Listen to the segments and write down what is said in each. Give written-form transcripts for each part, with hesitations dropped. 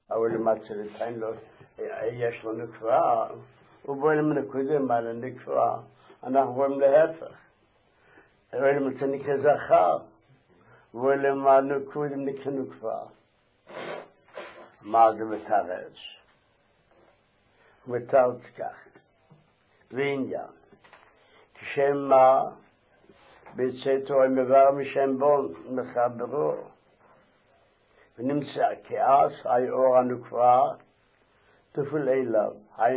אבל למצלתיים לו, יש לו נקווה, ובואלים נקודים על הנקווה, אנחנו רואים להפך. אבל מצא נקרא זכר, ובואלים נקודים נקרא נקווה. מה זה מתרץ? הוא מתרץ כך. ועניין, כשם מה, בצאתו הם מבר משם בון, מחברו, ונמצא כעס, האור הנקווה, תפול אליו,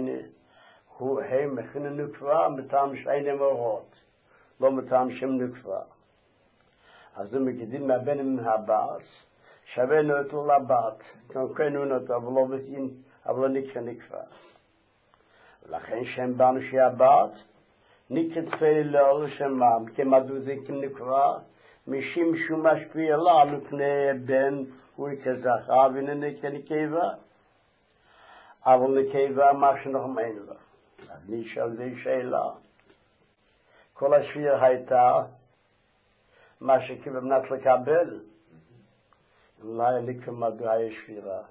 הם מכינים נקווה מטעם שאינם אורות, לא מטעם שם נקווה. אז הם מגידים מהבן מהבאס, שווינו אותו לבת, תנקנו אותו, אבל לא נקרא נקווה. ולכן שם בנו שהבת, נקרא תפל לאור שמם, כמדודי כנקווה, משום שהוא משפיע לה, לפני בן, הוא כזכר, ונקרא נקבה. אבל נקבה מה שאנחנו אין לה. אני שאלתי שאלה. כל השפיר הייתה, מה שכבנת לקבל, אולי נקרא מדוע יש שפירה.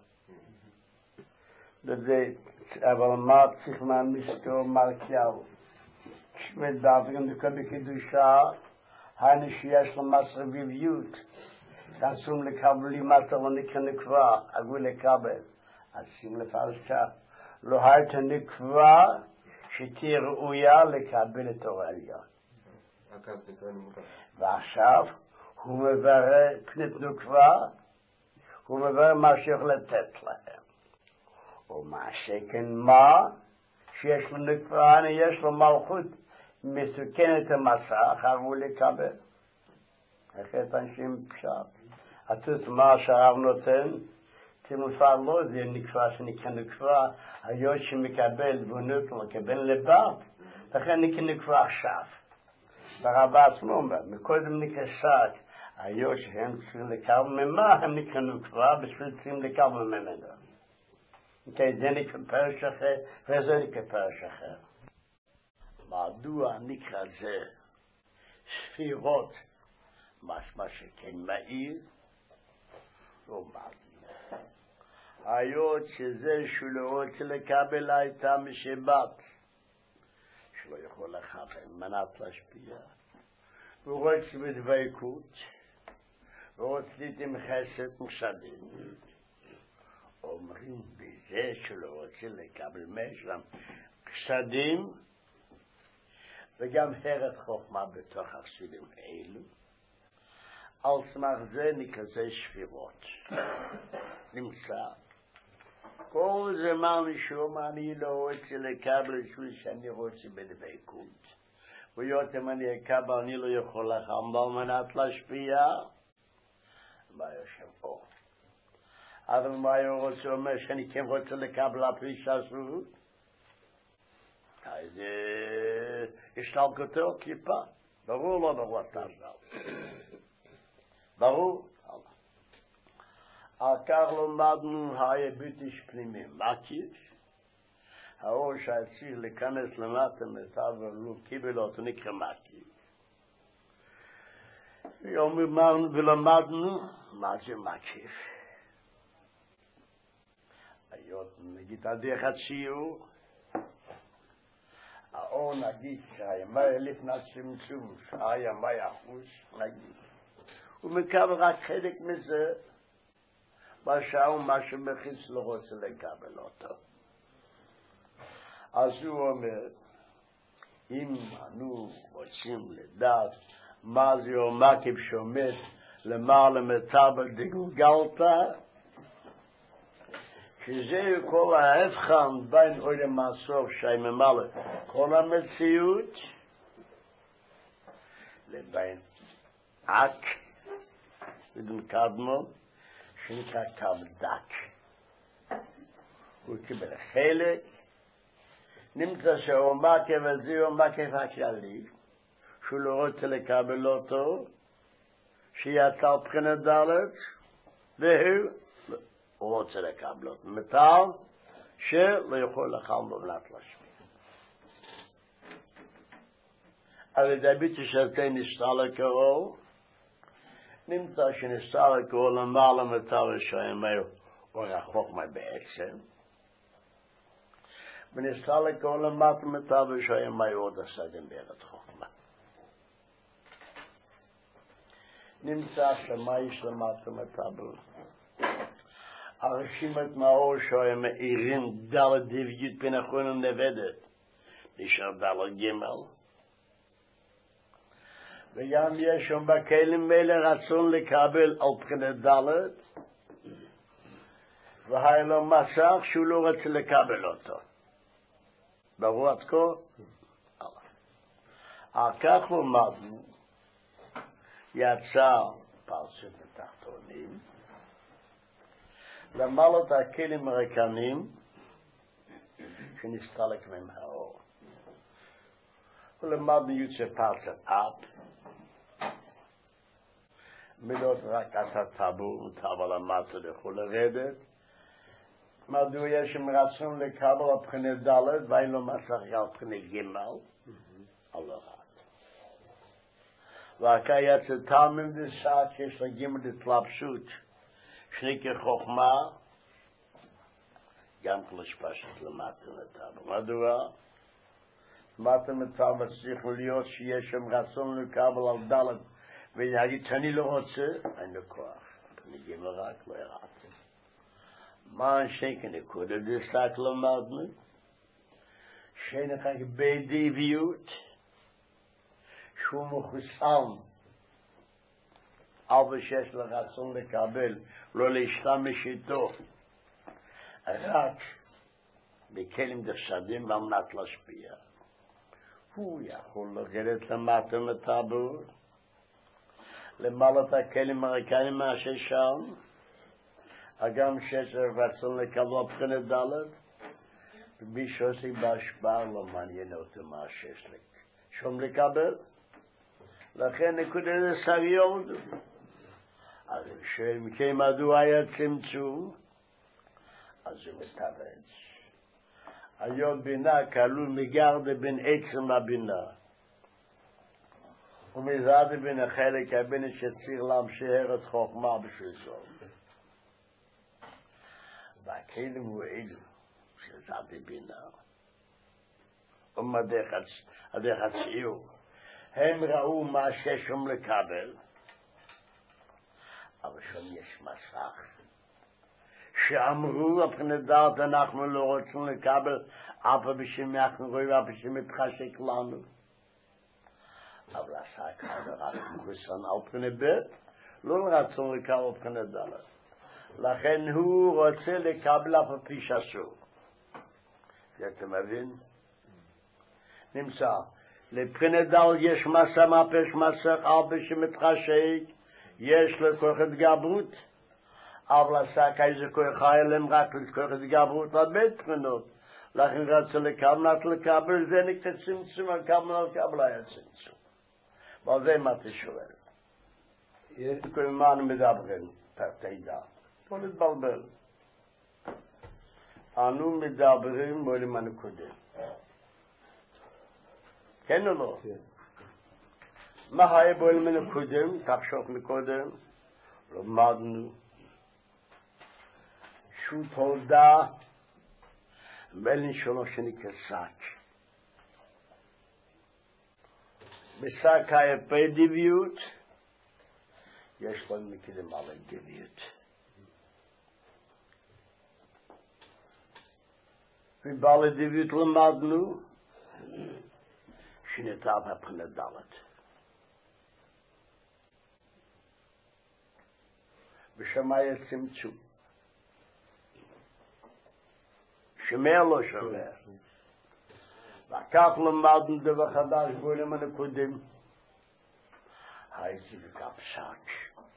אבל מה צריך מהמסתור מרקיהו? כשמדברים נקרא בקדושה, היינו שיש לו מסר ביביות. תעשום לקבל לי מטר לא נקרא נקבה, אגו לקבל. אז שים לפרש כך, לא הייתה נקבה שתהיה ראויה לקבל את אור העליון. ועכשיו הוא מברר פנית נקבה, הוא מברר מה שיכול לתת להם. ומה שכן מה, שיש לו נקבה, יש לו מלכות מסוכנת המסך, הראו לקבל. אחרת אנשים פשט. התות מה שהרב נותן, תמופר לא זה נקבה שנקרא נקבה, היות שמקבל בונות ומקבל לבד, לכן נקרא נקבה עכשיו. והרב עצמו אומר, מקודם נקרא שק, היות שהם צריכים לקבל ממה, הם נקרא נקבה, בשביל צריכים לקבל ממנו. זה נקרא פרש אחר, וזה נקרא פרש אחר. מדוע נקרא זה ספירות, משמע שכן מאיר, לא מאיר. היות שזה שהוא לא רוצה לקבל הייתה משבת, שלא יכול לכוון, מנת להשפיע. הוא רוצה בדבקות, הוא רוצה עם חסד משדים. אומרים בזה שלא רוצה לקבל משם חסדים, וגם הרת חוכמה בתוך החסידים האלו. על סמך זה נקרא זה שפירות. נמצא. כל זמן משום אני לא רוצה לקבל שוי שאני רוצה בדבקות. ויותם אני אקבל, אני לא יכול לחם על מנת להשפיע. מה יושב פה? אבל מה הוא רוצה אומר שאני כן רוצה לקבל הפרישה זו? אז השתלקותו כיפה. ברור לא ברור אתה זל. ברור? על כך למדנו היביטיש פנימי. מקיף? האור שהצליח להיכנס למטה מטר ולא קיבל אותו נקרא מקיף. ולמדנו מה זה מקיף. היות נגיד על דרך הציור, האור נגיד שהימה לפני צמצום, שהימה אחוז נגיד. הוא מקבל רק חלק מזה, בשעה ומה שמחיץ לא רוצה לקבל אותו. אז הוא אומר, אם אנו רוצים לדעת מה זה מקיף שעומד למעלה מטבל דגולגלתא, שזה כל ההבחן בין עולם הסוף שממלא כל המציאות לבין אק ודם קדמו שנקרא קו דק. הוא קיבל חלק, נמצא שהוא מקיף הזה הוא מקיף הכללי, שהוא לא רוצה לקבל אותו, שיצא בחינת דלת, והוא רוצה לקבל אותו. מטל שלא יכול לחם בבלת להשפיע. על ידי ביטוי שאתה נסתה לקרוא, נמצא שנסתה לקרוא למעלה מטל השם, ורחוק בעצם, וניסה לכל למטה מטבע שהיה מאוד עשה גם בארץ חוכמה. נמצא שמה יש למטה מטבע. הרשימת מאור שהיה מאירים דלת דביות בין אחרונים נבדת, נשאר דלת גמל. וגם יש שם בכלים האלה רצון לקבל על בחינת דלת, והיה לו מסך שהוא לא רצה לקבל אותו. ברור עד כה? אחר כך למדנו, יצא פרשת התחתונים, למעלות הכלים הריקנים, שנסתלק מהם האור. ולמדנו יוצא פרשת אב, מילות רק עשה טבור, טבור למטה לכו לרדת, מדוע יש שם רצון לקבל על בחינת ד' ואין לו מסך על בחינת ג' על אחד. ואחר יצא תלמיד דסעת שיש לג' התלבשות שנקרא חוכמה, גם כלשפשת למטה לטבור. מדוע? למטה לטבור צריך להיות שיש שם רצון לקבל על ד' ונגיד שאני לא רוצה, אין לו כוח. בחינת ג' רק לא ירד. מה אנשי כנקודה דסק למדנו? שאין בדיביות שהוא מחוסם אבל שיש לרצון לקבל לא להשתמש איתו רק בכלים דפסדים ועל מנת להשפיע. הוא יכול לרדת למטה מטבור למעלת הכלים הריקנים מאשר שם אגם שיש רצון לקבל בחינת ד' ומי שעושה בהשפעה לא מעניין אותו מה שיש לי שום לקבל. לכן נקודה לסריון. אז שמכי מדוע היה צמצום, אז הוא מתאבץ. היום בינה כלול מגרדה בין עצם הבינה. ומזעד בין החלק הבינה שצריך להמשיך את חוכמה בשביל זאת. והכלים הוא אלו, שזעד בינה. ומדך הציור. הם ראו מה ששום לקבל, אבל שם יש מסך. שאמרו, מבחינת דעת אנחנו לא רוצים לקבל, אף בשם אנחנו רואים, אף בשם מתחשק לנו. אבל עשה כאן רק מחוסן על בחינת בית, לא רצון לקבל בחינת דעת. לכן הוא רוצה לקבל אף פי שאסור. אתה מבין? נמצא. לבחינת דל יש מסע מפש מסך אבא שמתחשק, יש לו כוח התגברות, אבל עשה איזה כוח הילם רק לכוח התגברות לבית בחינות. לכן רצה לקבל, זה נקרא צמצום, הקבל היה צמצום. ועל זה מה אתה שואל? כל מה אנו מדברים, תדע, לא להתבלבל. אנו מדברים מולים הנקודים. כן או לא? מה היה בו אלמנו קודם, תחשוב מקודם, למדנו שהוא תולדה ואין שלו שנקרא שק. בשק היה פדיביות, יש לנו מקדם על הדיביות. ובעל הדיביות למדנו, שנתאב הבחינת דלת. ושמה היה צמצום. שמר לא שמר. וכך למדנו דבר חדש בולם הנקודים. הייתי בקפסק.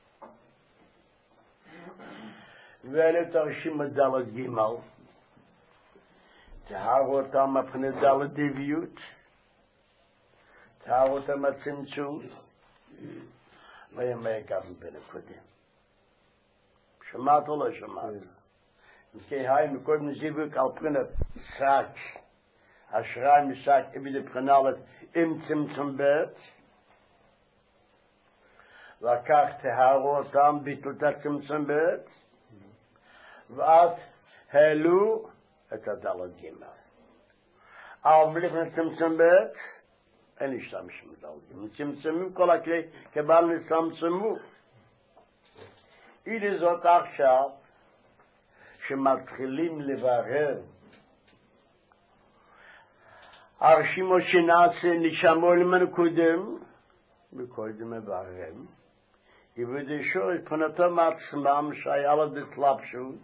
ואלה תרשים את דלת גימל. תהרו אותם הבחינת דלת דיביות. תאר אותם הצמצום, וימי גבל בין הקודם. שמעת או לא שמעת? כי היי מקודם זיווק על בחינת שק, השראי משק אבי לבחינלת עם צמצום בית, וכך תארו אותם ביטלת הצמצום בית, ואז העלו את הדלת גימל. אבל לפני צמצום ב' אין להשתמש בדלת גימל. צמצמים כל הכלי כבל נצמצמו. אילי זאת עכשיו שמתחילים לברר הרשימו שנעשה נשמו למנו קודם וקודם מבררים יבדשו את פנותו מעצמם שהיה לו דתלבשו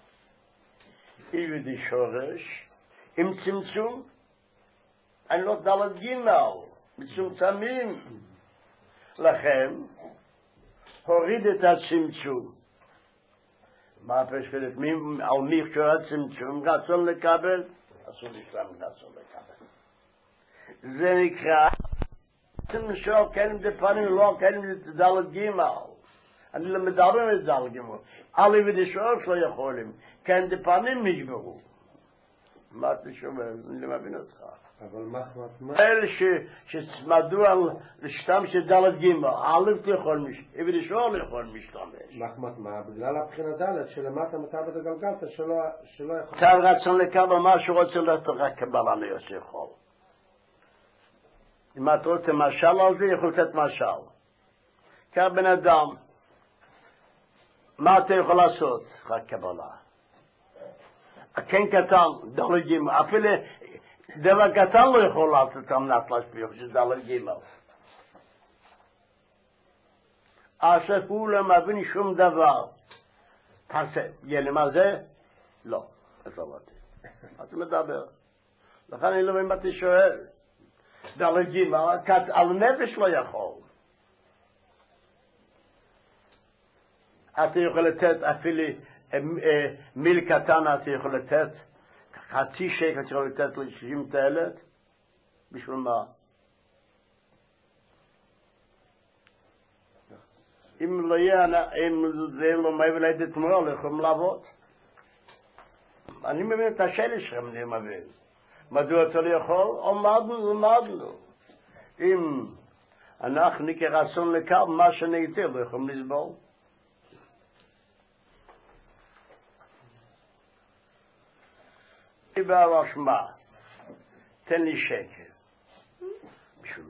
יבדשורש עם צמצום אני לא דלת גימל מצומצמים לכן הוריד את הצמצום מה הפשקלת על מי קשור הצמצום רצון לקבל אסור לשלם רצון לקבל זה נקרא שואל כן דפנים לא כן דלת גימל אני לא מדבר על דלת גימל אלה ודשאוף לא יכולים כן דפנים נשברו מה אתה שומע? אני לא מבין אותך אבל מחמת אלה שצמדו על להשתמש דלת גימל א' יכול ודשאוף לא יכול משתמש מחמת מה? בגלל הבחינה ד' שלמטה מתאבד הגלגלת שלא יכול צל רצון לקבל מה שרוצה לקבל אני עושה יכול אם את רוצה משל על זה, יכול לתת משל. כך בן אדם, מה אתה יכול לעשות? רק קבלה. כן קטן, דלת גימל. אפילו דבר קטן לא יכול לעשות אמנת להשפיע, שזה דלת גימל. אסף הוא לא מבין שום דבר. תעשה, יהיה מה זה? לא. אז אמרתי. אתה מדבר. לכן אני לא מבין מה אתה שואל. דלת גימל, על נפש לא יכול. אתה יכול לתת אפילו מיל קטן, אתה יכול לתת חצי שקל, אתה יכול לתת ל-60 תעלת, בשביל מה? אם לא יהיה, אם זה לא מעבר לידי תמורה, לא יכולים לעבוד. אני מבין את השאלה שלכם, אני מבין. מדוע אתה לא יכול? עמדנו. אם אנחנו כרצון לקו, מה שניתן, לא יכולים לסבול. איבר אשמה, תן לי שקל. בשביל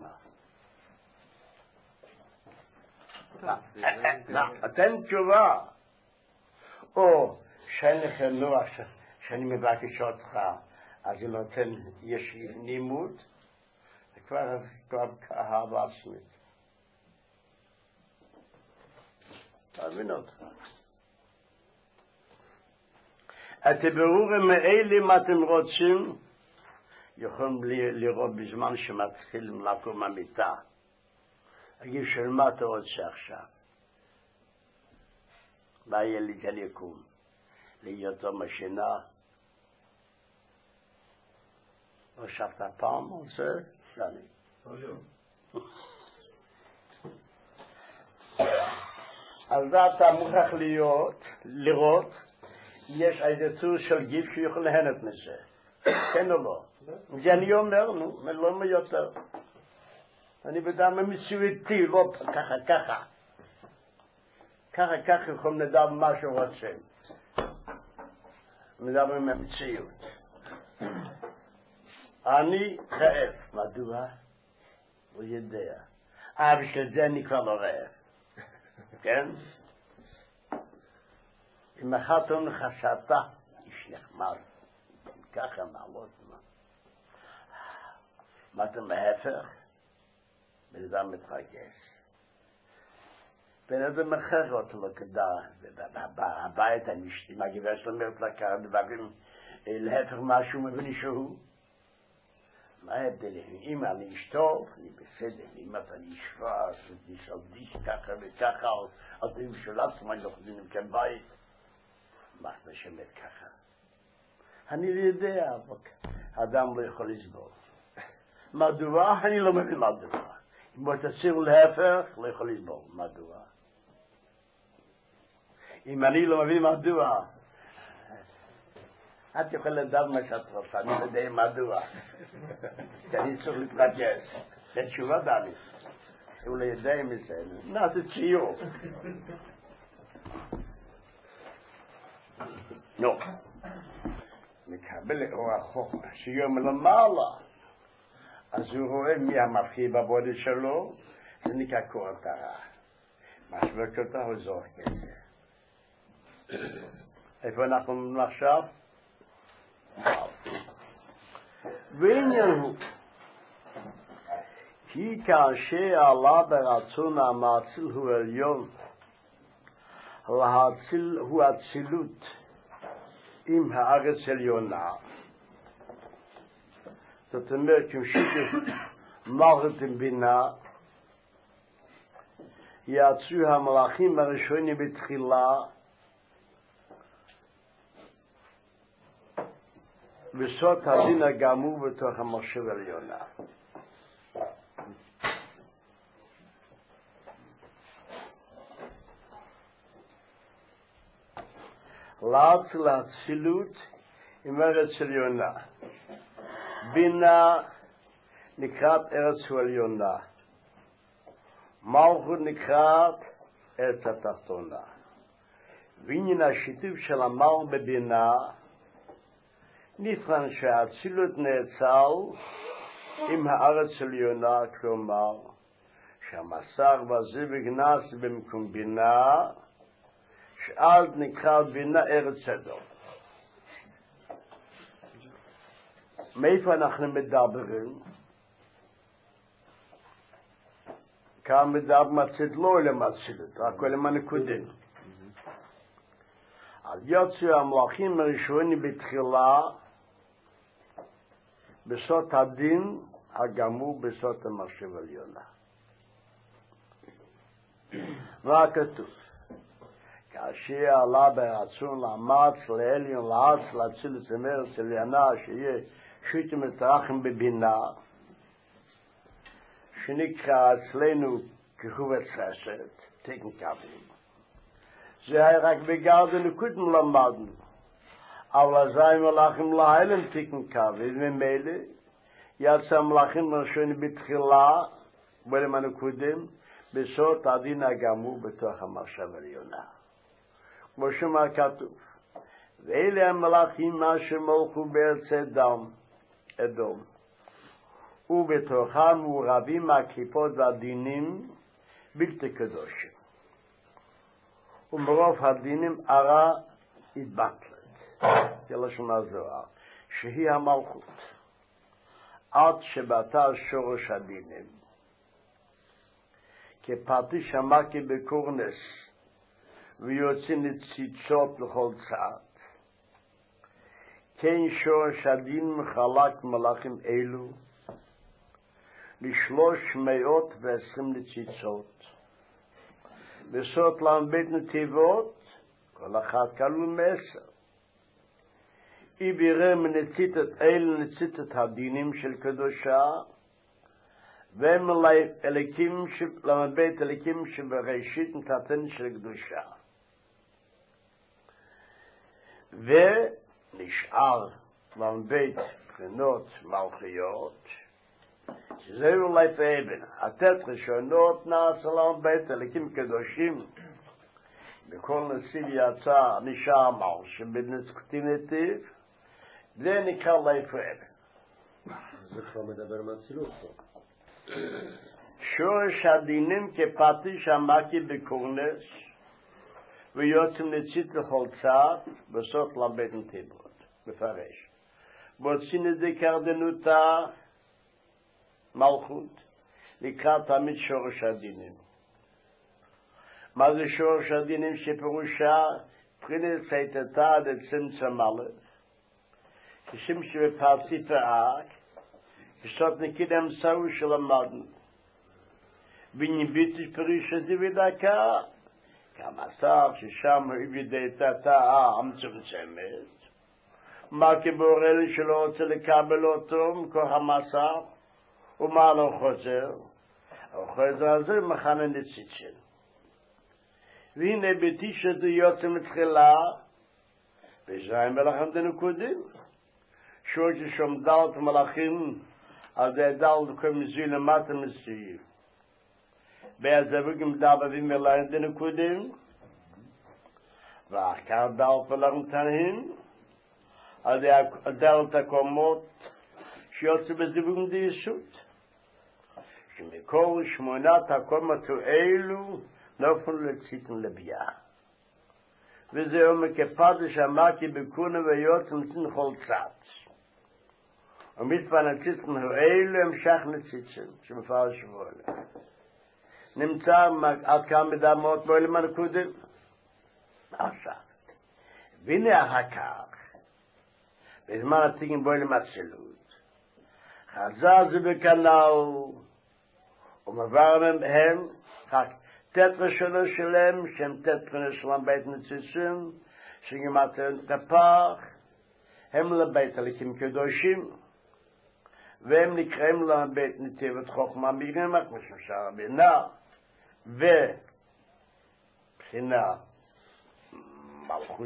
מה? תן תשובה. או שאין לך נוח שאני מבקש אותך, אז אני נותן יש נימוד, כבר אהבה עצמית. תבין אותך. את הבירורים מאלה מה אתם רוצים, יכולים לראות בזמן שמתחילים לקום מהמיטה. אגיד של מה אתה רוצה עכשיו? מה יהיה לי כאן יקום? להיותו משינה? לא שבת פעם על זה? שני. אז אתה מוכרח לראות, יש איזה צור של גיב שיכול להנות מזה. כן או לא? זה אני אומר, לא מיותר. אני בדם המציאותי, לא ככה יכולים לדעת מה שרוצים. מדבר עם המציאות. אני רעב. מדוע? הוא יודע. בשביל זה אני כבר לא רעב. כן? אם החתון חשבת, איש נחמד. ככה מעלות. מה אתה מהפך? בן אדם מתרגש. בן אדם מחר אותו לו כדאי. הבית הנשתי, מהגברת שלו אומרת לקחת דברים, להפך משהו מבין שהוא. מה ההבדל? אם אני אשתו, אני בסדר. אם אתה נשווה, אז תשלדיש ככה וככה, אז אם של עצמם לא חוזרים עם כאן בית. מה זה שמת ככה? אני לא יודע, האדם לא יכול לסבול. מדוע? אני לא מבין מדוע. אם אתה ציר להפך, לא יכול לסבול. מדוע? אם אני לא מבין מדוע, את יכולה לדעת מה שאת רוצה, אני לא יודע מדוע. כי אני צריך להתרגש. זה תשובה דני. הוא לא יודע מזה. נעשה ציור. נו, מקבל אור החוכמה, שיום למעלה, אז הוא רואה מי המפחיד בעבודה שלו, זה נקרא קורת הרע. משבק אותה הוא זורק את זה. איפה אנחנו עכשיו? ועניין הוא, כי כאשר עלה ברצון המאציל הוא עליון, להציל הוא אצילות עם הארץ עליונה. זאת אומרת, כששיתוף מלכות עם בינה, יצאו המלאכים הראשונים בתחילה, בסוד הדין הגמור בתוך המחשב העליונה. להציל האצילות עם ארץ עליונה. בינה נקראת ארץ עליונה. מלכות נקראת ארץ התחתונה. ועניין השיתוף של המלך בבינה נבחן שהאצילות נאצל עם הארץ עליונה, כלומר שהמסך והזיווג נעשה במקום בינה, שאל נקרא בינה ארץ אדום. מאיפה אנחנו מדברים? כאן מדבר מצד לא למצלת, רק למנקודים. אז יוצאו המלאכים הראשונים בתחילה בסוד הדין הגמור בסוד המחשב העליונה. וכתוב, כאשר עלה ברצון לאמץ לעליון לארץ להציל את ארץ עליונה שיהיה שיטה מתרחם בבינה, שנקרא אצלנו כחובץ חסד, תקן קווים. זה היה רק בגלל דנקודם למדנו. אבל אזי מלאכים להילם תקן קווים, וממילא יצא המלאכים הראשונים בתחילה, ולמנקודם, בסוד הדין הגמור בתוך המחשב העליונה. כמו שמה כתוב, ואלה המלאכים אשר מלכו בארץ אדום, ובתוכם מעורבים הקליפות והדינים בלתי קדושים. ומרוב הדינים הרע התבטלת, כלשון הזוהר, שהיא המלכות, עד שבאתה שורש הדינים. כפטיש המכה בקורנס, ויוצא נציצות לכל צד. כן שורש הדין מחלק מלאכים אלו, ל320 נציצות. בסוד למבית נתיבות, כל אחת כלול 10. איבירה מנציתת אל נציתת הדינים של קדושה, ומלבית אליקים שבראשית נתתן של קדושה. ונשאר למבית בחינות מלכיות, שזהו אולי פעבן. התת ראשונות נעשה למבית אליקים קדושים. בכל נסיב יצא נשאר מל שבנצקתי נתיב, זה נקרא אולי פעבן. זה כבר מדבר מהצילות פה. שורש הדינים כפטיש המכה בקורנס, ויוצאים נצית לכל צד, בסוף למבית נתיבות, מפרש. מוצאים את דקרדנותה מלכות, לקראת תמיד שורש הדינים. מה זה שורש הדינים? שפירושה פרינס היתתה עד צמצם א', כשם שבפרצית האק, כשת נקידם סאו שלמדנו. ונביטיש פירושה דבדקה, כמסך ששם הבדייתתה המצומצמת, מה כבורל שלא רוצה לקבל אותו מכוח המסך, ומה לא חוזר? החוזר הזה מחנה נציצים. והנה בתשע דיות מתחילה, וזיים מלאכים דנקודים, שורש שום דלת מלאכים, על זה דלת כל מזוי למטה מסוים. והזווג מדבבים מלאכים דנקודים, ואחר דלת לרנטנים, הדלת הקומות שיוצא בזיוון דיסות, שמכל 8 הקומות האלו נופל לציטן לביאה. וזהו מקפדש אמרתי בקונה ויוצא נצטן כל צד. ומצפן הציטן האלו המשך נציטן, שמפעל שבועלה. נמצא עד כאן בדמות בו למנקודם. עכשיו, והנה אחר כך, בזמן התיקים בו למצלות, חזר זה בקנאו, ומבר מהם, תטרשונו שלהם, שהם תטרשונו שלהם בית נציצים, שגמרתם תפח, הם לבית הליקים קדושים, והם נקראים להם בית נתיבת חוכמה מגנמק, משום שהרבינה, ובחינה מלכות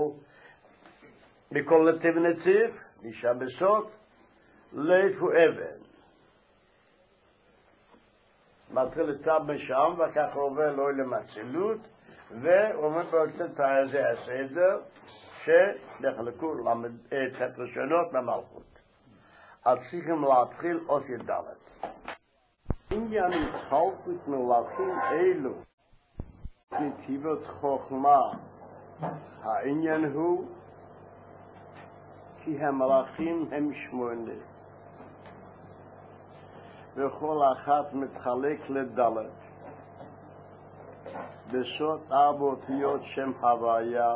מכל נתיב נציב, נשאר בסוד, לב הוא אבן. מתחיל לצב משם, וכך עובר לו למצלות, ועומד באוצת הזה הסדר, שנחלקו תטרשונות למלכות. אז צריכים להתחיל אותי דלת. עניין התחלקות מלכים אלו, נתיבות חוכמה, העניין הוא כי המלאכים הם 8 וכל אחת מתחלק לדלת בסוד 4 אותיות שם הוויה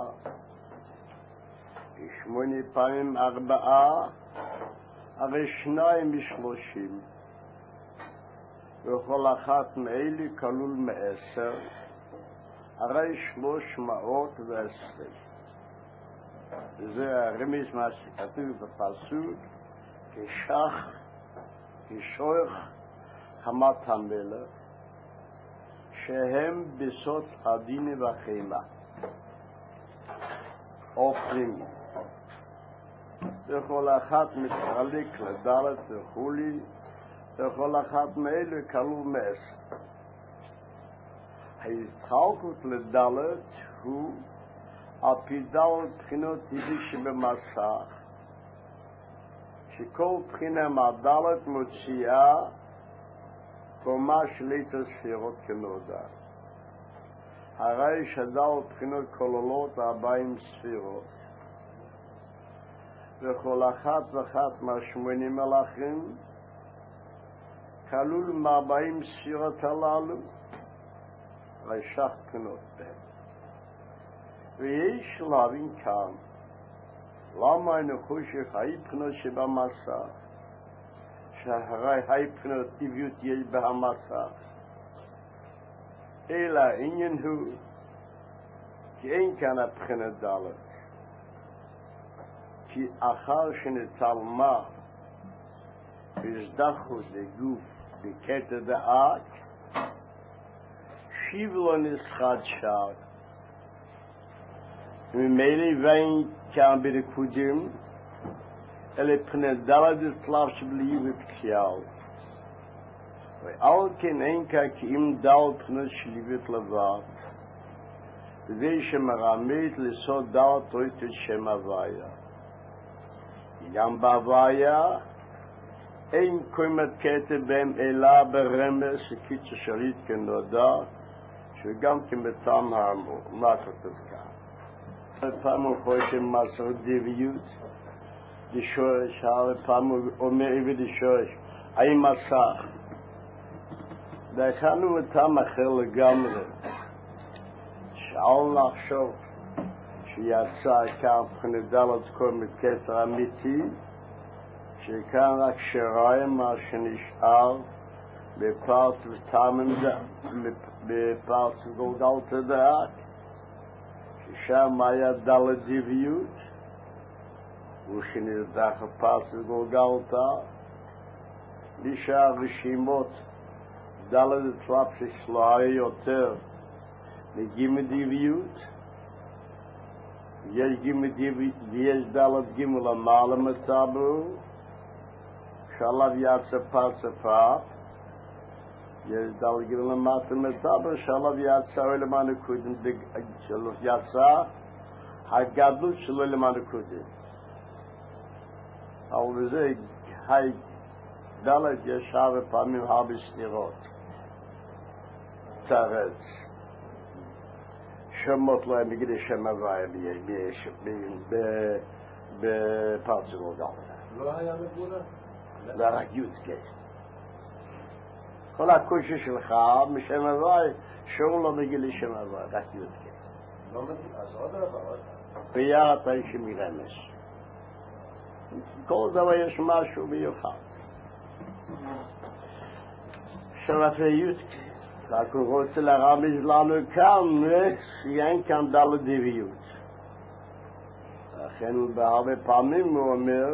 8 פעמים 4 הרי 2 מ30 וכל אחת מאלה כלול מ10 הרי 320 זה הרמיז מה שכתוב בפסוק כשוח חמת המלך שהם בסוד הדין והחימה אופרים וכל אחת מתחלק לדלת וכולי וכל אחת מאלה כלול 10 ההתחלקות לדלת הוא על פי דלת בחינות טבעי שבמסך שכל בחינה מהדלת מוציאה קומה שליטה ספירות כנודע הרי שדלת בחינות כוללות 40 ספירות וכל אחת ואחת מה80 מלאכים כלול מ40 ספירות הללו וישך בחינות בהם ויש להבין כאן למה אני חושב ההבחינות שבמסך שהרי ההבחינות טבעיות יש במסך אלא העניין הוא כי אין כאן הבחינת דלת כי אחר שנתעלמה הזדחו לגוף בקטע דעת שיב לא נסחד שער ממילא ואין כאן בריקודים אלה בחינת דלת הצלב שבלי ובקשיאל ועל כן אין כאן כי אם דלת בחינת שליבית לבד וזה שמרמית לסוד דלת רוית את שם הוויה גם בהוויה אין קוימת קטע בהם אלא ברמז שקיצה שליט כנודע שגם כמתם הרמו מה כתוב כאן פעם הוא חושב מסר דביות לשורש, פעם הוא אומר איבד לשורש האם מסך דרכנו אותם אחר לגמרי שאל לחשוב שיצא כאן בחינת דלת קומת כתר אמיתי שכאן רק שריים מה שנשאר בפרט ותאמן בפרט גולגלת דעת ששם היה דלת דביות ושנרדח הפרט גולגלת נשאר רשימות דלת הצלב שסלוהיה יותר לגימי דביות יש גימי דביות ויש דלת גימי למעלה מטבו שעליו יצא פרצפה יש דלת גימי למטה מטבו שעליו יצא ולמה נקודם שלו יצא הגדלות שלו למען הקודש. אבל בזה דלת ישר ופעמים הרבה סתירות. תרץ. שמות להם בגלל שם הוויה בפרצה גולגלתה. לא היה מבורא? זה רק יודקה. כל הקושי שלך משם הוויה, שום לא בגלל שם הוויה, רק יודקה. לא מבין, אז עוד רבה. ביחד האיש מרמס. כל דבר יש משהו מיוחד. שלפי יודקה. רק הוא רוצה לרמז לנו כאן, שאין כאן דלת דביות. לכן בהרבה פעמים הוא אומר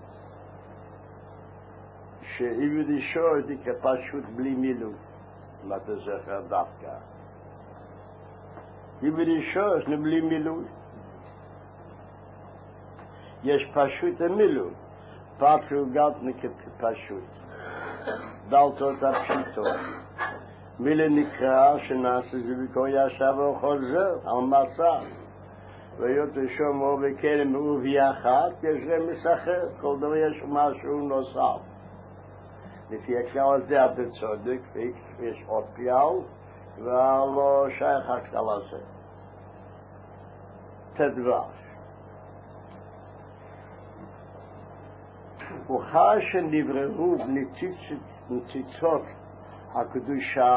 שעבד אישו הייתי כפשוט בלי מילוי, אם אתה זוכר דווקא. עבד אישו יש בלי מילוי. יש פשוט המילוי, פתחו גלתני כפשוט. דלתות הפשיטות. מילה נקרא שנעשה זה בכל ישב וחוזר על מסע. ויות שום או בכלם עובי אחת, יש רמז אחר, כל דבר יש משהו נוסף. לפי הכלל הזה אתה צודק, יש עוד כלל, ולא שייך הכלל הזה. תדבש. וכאשר שנבררו בניציצות הקדושה,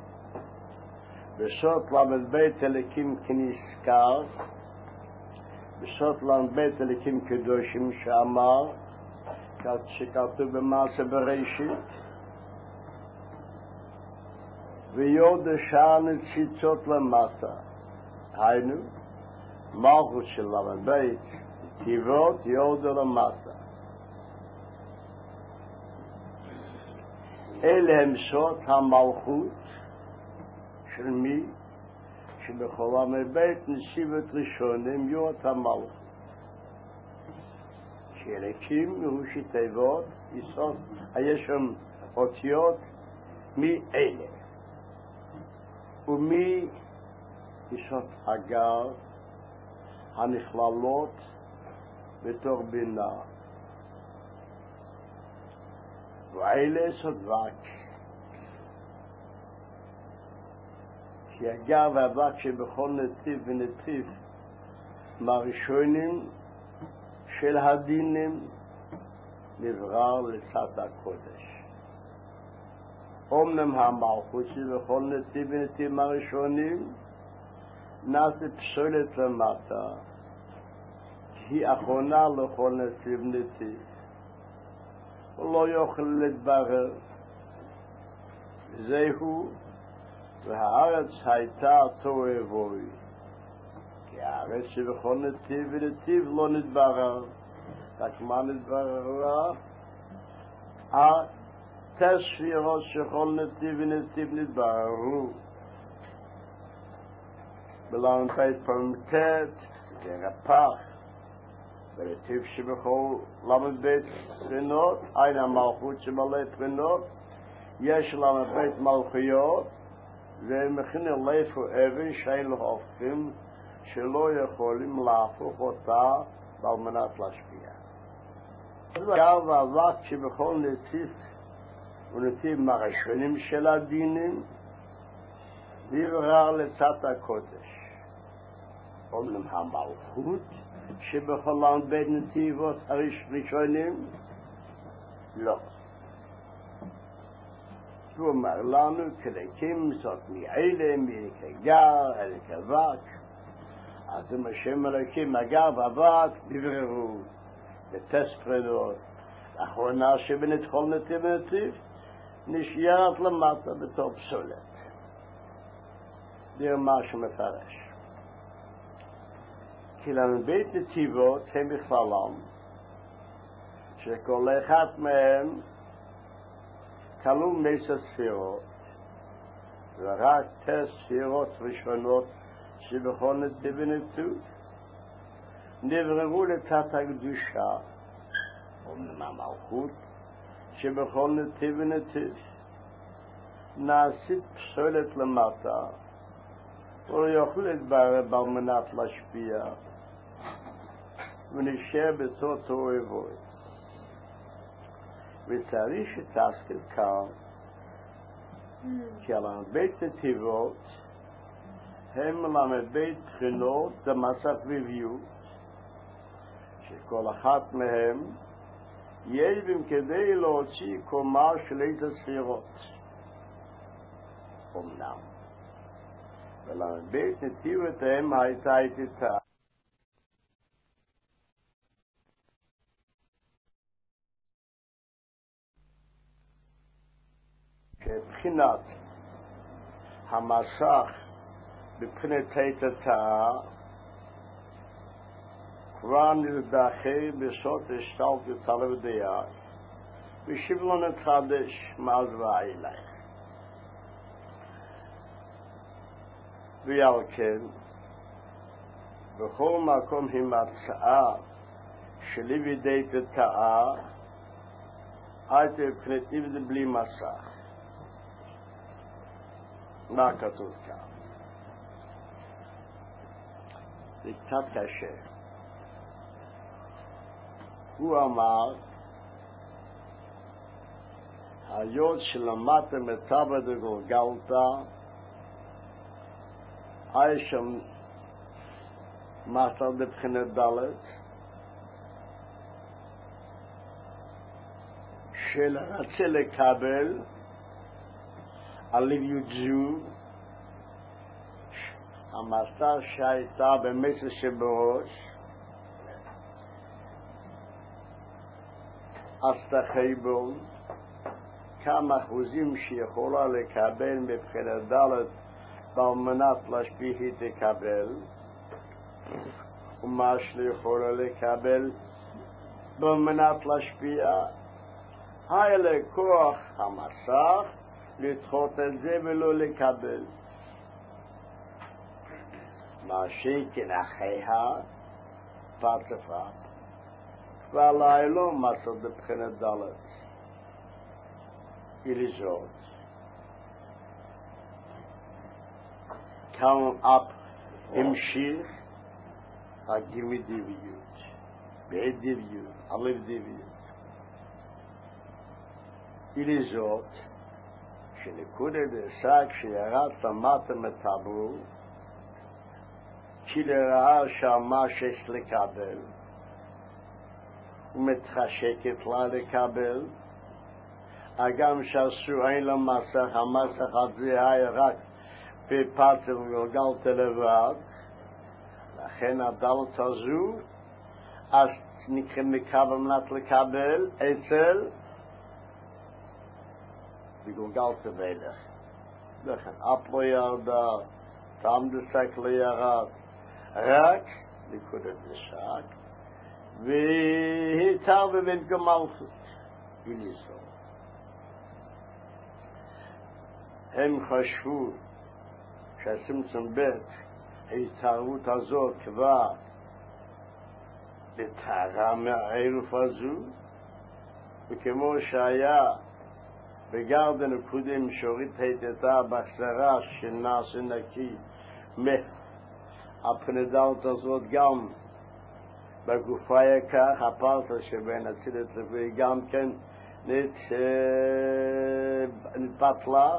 בסוד למד בית אלוקים כנזכר, בסוד למד בית אלוקים קדושים שאמר, שכתוב במעשה בראשית, ויוד שאר נציצות למטה. היינו, מלכות של למד בית, טבעות יורדו למטה. אלה הם סוד המלכות של מי? שבכל המבית נסיבת ראשונים יהיו את המלכות. שאלוקים מראשי תיבות, יסוד, יש שם אותיות מאלה. ומי יסוד הגר הנכללות בתור בינה. ואלה יסוד וק. כי הגר והווק שבכל נתיב ונתיב מהראשונים של הדינים נברר לצד הקודש. אומנם המלכות שבכל נתיב ונתיב מהראשונים נעשה פסולת למטה, כי היא אחרונה לכל נתיב ונתיב. הוא לא יוכל להתברר. זהו, והארץ הייתה תוהו ובוהו. כי הארץ שבכל נתיב ונתיב לא נתברר. רק מה נתברר? התספירות שכל נתיב ונתיב נתבררו. בל"ט פרמטט, גרפח. בנתיב שבכל ל"ב פרינות, אין המלכות שמלא פרינות, יש ל"ב מלכויות, ומכינים לאיפה אבן שאין לו הופכים, שלא יכולים להפוך אותה על מנת להשפיע. הגר והווק שבכל נתיב ונתיב מהראשונים של הדינים, נברר לצד הקודש. אומנם המלכות שבכל בית נתיבות הראשונים, לא. הוא אומר לנו, כלקים זאת מאלה, מכגר, אלה כבק. אז אם השם אלוקים, הגר והווק, נבררו בתספרדות. האחרונה שבנתחול נתיב ונתיב, נשארת למטה בתור פסולת. זה מה שמפרש. כי לבית נתיבות הם בכללם, שכל אחד מהם כלום 10 ספירות, ורק 9 ספירות ראשונות שבכל נתיב ונתיב נבררו לתת הקדושה, אומנם המלכות, שבכל נתיב ונתיב נעשית פסולת למטה, ולא יוכל להתברר על מנת להשפיע. ונשאר בתור תועבוי. וצריך שתזכיר כאן, כי על בית נתיבות הם מלמד בית בחינות דמצב וויות, שכל אחת מהם יש בהם כדי להוציא קומה של איזה ספירות. אמנם. ולמד בית נתיבות הם הייתה איתה. שבחינת המסך בבחינת היתתה כבר נזדחה בסוד השתלטות על הבדיה ושבלו נתחדש מאז ואילך. ועל כן בכל מקום המצאה שלי בידי תתאה הייתה בבחינת נבדה בלי מסך. מה כתוב כאן? זה קצת קשה. הוא אמר, היות שלמדתם את טבע דגולגלתא, היה שם מסר בבחינת ד' שרצה לקבל על ליביות זו, המסר שהייתה במסר שבראש, עשתה חשבון כמה אחוזים שיכולה לקבל מבחינת ד' ועל מנת להשפיע היא תקבל, ומה שיכולה לקבל ועל מנת להשפיע, היה לכוח המסך לדחות את זה ולא לקבל. מה שכן אחיה פרט לפרט כבר לא מסר בבחינת ד' ולזאת כאן המשיך הגימי דיביות בעד דיביות אלף דיביות ולזאת שנקודה דעסק שירד למטה מטבור כי לראה שמה שיש לקבל ומתחשקת לה לקבל, הגם שאסור אין לה מסך, המסך הזה היה רק בפרט וגלגלתא לבד, לכן הדלת הזו אז נקרא מקבל מנת לקבל אצל וגלגלתא ולך. לכן אף לא ירדה, תם דסק לא ירד, רק נקודת דסק והיתר בבית גמלכות וניסו. הם חשבו שהצמצום בית ההתערבות הזאת כבר בטהרה מהערוף הזו, וכמו שהיה בגרדן הקודם שהורית היתתה בהחזרה שנעשה נקי מהפנדלת הזאת גם בגופה יקח, הפרטה שבין הצילת לפי גם כן נתבטלה,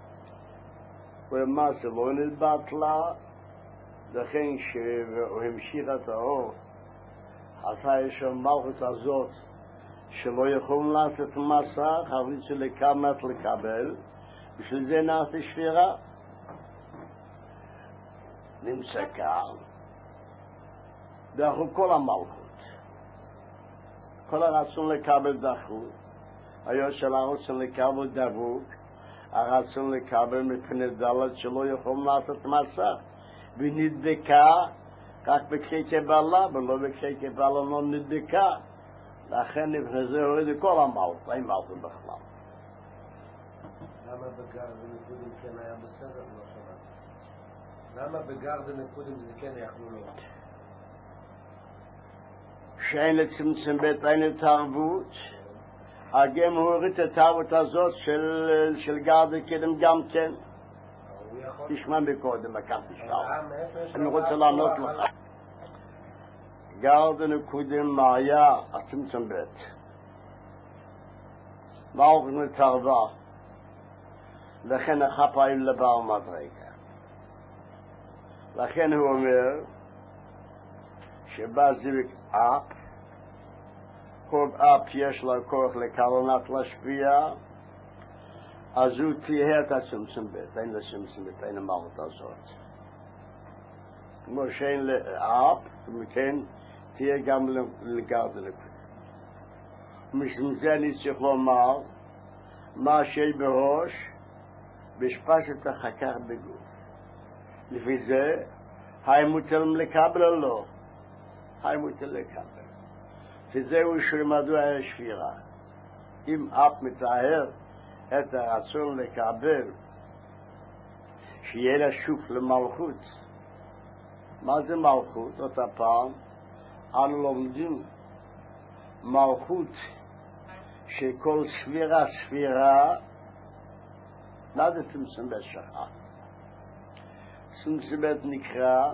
ולמעשה לא נתבטלה, לכן שהוא המשיך את האור, עשה יש המלכות הזאת שלא יכולים לעשות מסך, אבל שלכמת לקבל, בשביל זה נעשה שבירה. נמצא כאן, דחו כל המלכות. כל הרצון לקבל דחו. היה של הרצון לקבל דבוק, הרצון לקבל מפני דלת שלא יכולים לעשות מסך. ונדבקה רק בקרי קבלה, ולא בקרי קבלה לא נדבקה. לכן לפני זה הוריד כל המלכות, אין מלכות בכלל. למה בגרדן הקודם כן היה בסדר? לא שמעתי. למה בגרדן הקודם זה כן יכלו לו? שאין לצמצם בית אין התערבות, הגם הוריד את התערבות הזאת של גרדן קודם גם כן. תשמע מקודם, מכף תשמע. אני רוצה לענות לך. גרדן קודם מאיה הצמצם בית. מלכות מתערבה. לכן החפאים לבעל מדרגה. לכן הוא אומר שבא זיוויק אפ, כל אפ יש לו כוח לקלונת להשפיע, אז הוא תהיה את הצמצם בית, אין לצמצם בית, אין למלכות הזאת. כמו שאין לאפ, ומכן תהיה גם לגרדן קודם. משום זה אני צריך לומר, מה שבראש, בשפשת החכר בגוף. לפי זה, היי מוטל לקבל או לא? היי מוטל לקבל. שזהו שלמדו השפירה. אם אף מתאר את הרצון לקבל, שיהיה לה שוק למלכות. מה זה מלכות? אותה פעם, אנו לומדים מלכות שכל ספירה, מה זה צמצם בית שלך? צמצם בית נקרא,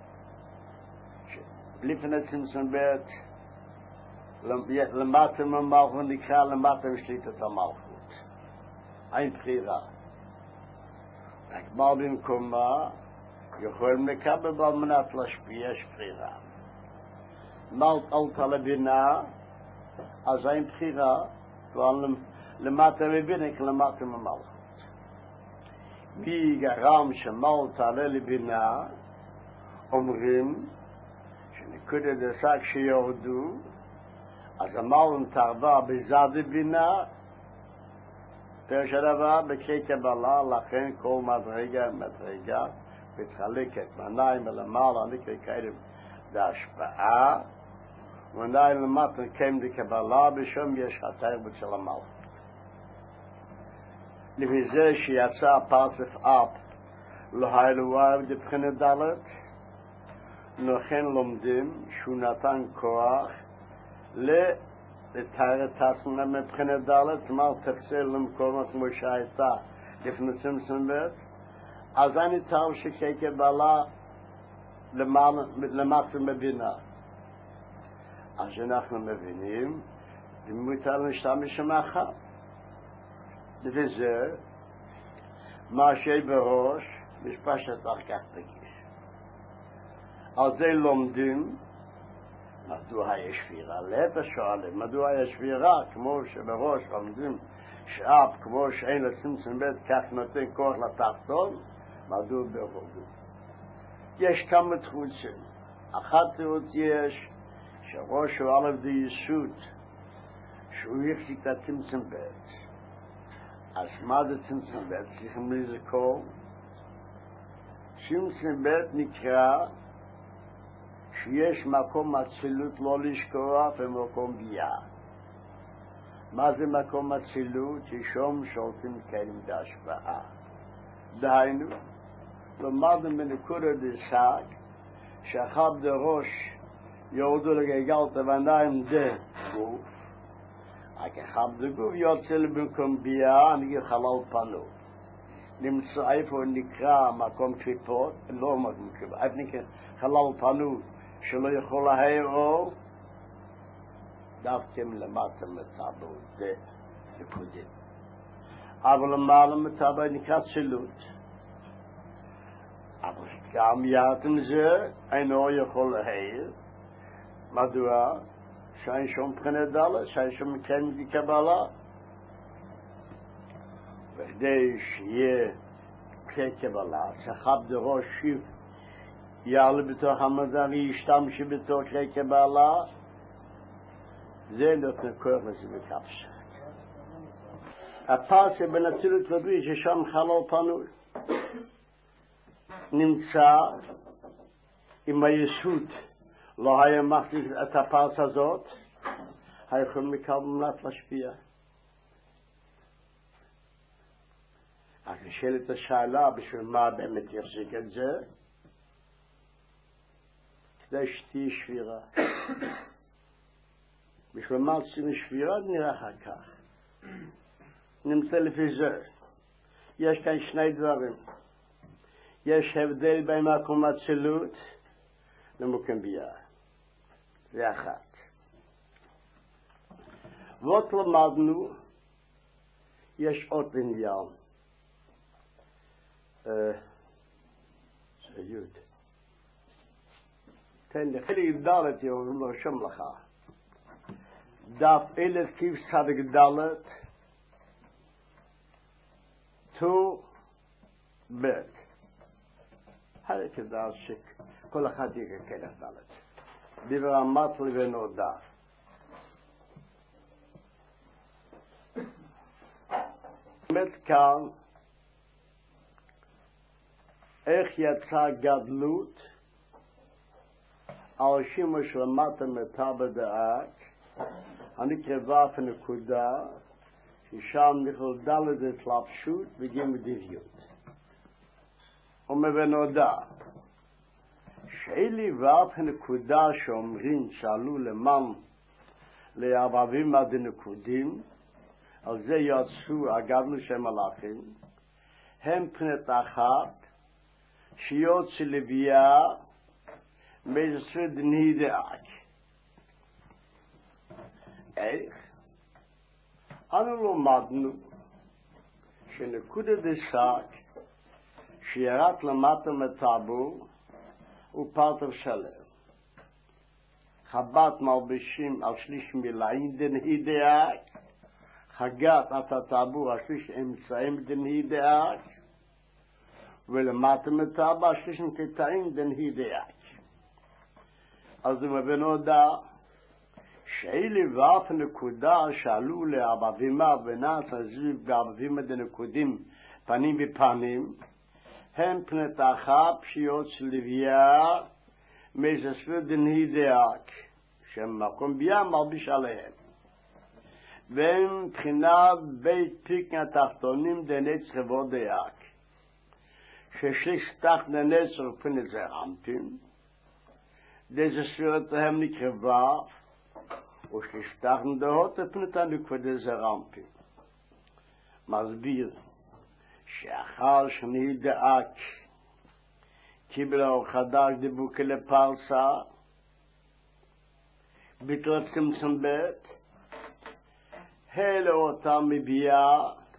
לפני צמצם בית, למטה ממלכות נקרא למטה משליטת המלכות. אין בחירה. רק מה במקומה, יכולים לקבל בה מנת להשפיע, יש בחירה. עלתה לבינה, אז אין בחירה, למטה לבינה כלמטה ממלכות. מי גרם שמל תעלה לבינה, אומרים שנקודת השק שיורדו, אז המל תערבה בזד בינה, פרש הדבר בקרי קבלה, לכן כל מדרגה מתחלקת מעיניים ולמעלה נקרא כאלה בהשפעה, ומעיניים למטה קיים בקבלה, בשום יש התרבות של המל. לפי זה שיצא פרצף אפ להילואר בבחינת דלת, לכן לומדים שהוא נתן כוח לתאר את עצמם מבחינת דלת, מה תפסה למקום כמו שהייתה לפני צמצם בית, אז אני תאר שכקבלה למטה מבינה. אז אנחנו מבינים, ומותר להשתמש מאחר. לפי זה, מה שבראש, משפשת אחר כך תגיש. על זה לומדים, מדוע יש שבירה? לעת השואלים, מדוע יש שבירה? כמו שבראש לומדים שאף, כמו שאין לצמצם בית, כך נותן כוח לתחתון, מדוע ברוגו. יש כמה תחוצים. אחת תירוץ יש, שראש הוא עליו דיסות, שהוא יחזיק את הצמצם בית. אז מה זה צמצם בית? צריכים לזכור. צמצם בית נקרא שיש מקום אצילות לא לשכוח ומקום ביאה. מה זה מקום אצילות? ששום שולטים קיימים בהשפעה. דהיינו, למדנו בנקודת דשק, שאחד דראש יורדו לגלגלת ועיניים גוף, רק אחד דגוף יוצא במקום ביאה, נגיד חלל פנו. נמצא איפה נקרא מקום קליפות, לא מקום קליפות, איפה נקרא חלל פנו, שלא יכול להעיר אור, דווקא למטה מטבע, זה נקודים. אבל למעלה מטבע נקרא צילות. אבל גם יחד זה, אין אור יכול להעיר. מדוע? שאין שום בחינת דלת, שאין שום מקיים קבלה. וכדי שיהיה קבלה, שחב דראש שיף יעלה בתוך המדע וישתמש בתוך קבלה, זה נותן כוח לזה בקפסה. הפער שבין אצילות ובריא ששם חלל פנוי נמצא עם היסוד לא היה מחליט את הפער הזאת, היכול מקל מנת להשפיע. אז נשאלת השאלה בשביל מה באמת יחזיק את זה, כדי שתהיה שבירה. בשביל מה צריכים שבירה נראה אחר כך. נמצא לפי זה. יש כאן שני דברים. יש הבדל בין מקום אצילות למקום ביאה. זה אחת. ועוד למדנו, יש עוד עניין. זה יוד. תן לי, חלק דלת יום לרשום לך. דף 1000 כיף צדיק דלת, טו בית. הרי כדאי שכל אחד יקקל את דלת. ברמת לבנו דף. באמת כאן, איך יצא גדלות על שימוש למטה מטבע דאק, הנקרבה פנקודה, ששם נכלל דלת התלבשות וגם דביות. ומבנודה, שאלי ואף הנקודה שאומרים שעלו למען לערבים עד הנקודים, על זה יצאו הגדלו של מלאכים, הם פנת אחת, שיוצא לביאה, מזסוד נהידאק. איך? אנו למדנו שנקודה דסק שירד למטה מטבור ופרטר שלם. חבת מלבשים על שליש מילאים דנהידאק, חגת את הטבור על שליש אמצעים דנהידאק, ולמטה מטבור על שליש קטעים דנהידאק. אז הוא מבין הודע שאלי ואף נקודה שעלו לאבבימה ונעש הזיב באבבימה דנקודים פנים בפנים, הם פנת אחת פשיעות של לביאה מזספר דנהידאק, שהם מקום ביה מלביש עליהם. והם מבחינת בית פיקן התחתונים דנצר ודאק, ששליש תחת דנצר ופנת זה רמפים, דזספרתהם נקרבה, ושליש תחת דהות ופנת הנקודה זה רמפים. מסביר שאחר שנהידאק קיבל אור חדש דיבוקה לפרסה, ביטל צמצם בית, העלו אותם מביאה,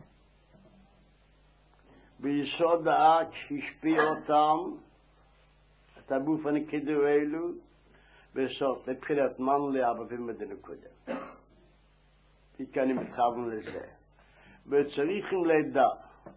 ביסוד דאק השפיע אותם, את הגוף הנקדו אלו, בסוף לבחינת מן לאבבים מדנקודה. וכאן הם מתכוון לזה. וצריכים לדע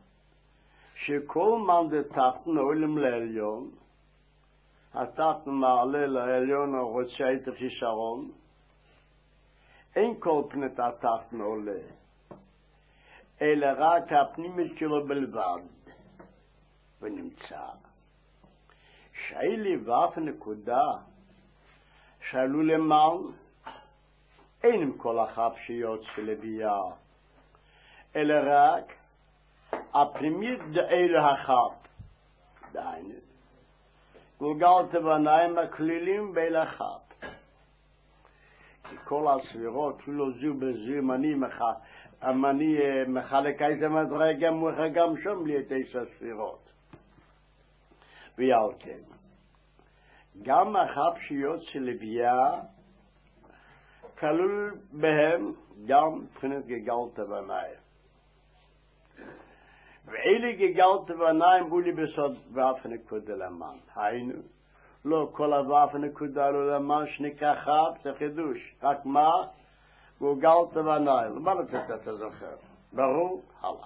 שכל מן דתחתן עולם לעליון, התחתן מעלה לעליון או רוצה את החיסרון, אין כל פנת התחתן עולה, אלא רק הפנימית שלו בלבד, ונמצא. שאלי ואף נקודה שעלו למען, אין עם כל החפשיות של הביאה, אלא רק הפנימית דאלו החפ. דהיינו, גולגלת בניים הכלילים באל החפ. כי כל הספירות, אפילו זו בזו, אני מחלק איזה מדרגה מוחה גם שם לי את איזה ספירות. ועל כן, גם החפשיות של לביאה, כלול בהם גם מבחינת גגלת בניים. ואלה גגלת בניים הוא לי בסוד ואף נקודה למן. היינו, לא כל ואף נקודה לו למן שנקרא חפ, זה חידוש. רק מה? גגלת בניים. מה לתת אתה זוכר? ברור? הלאה.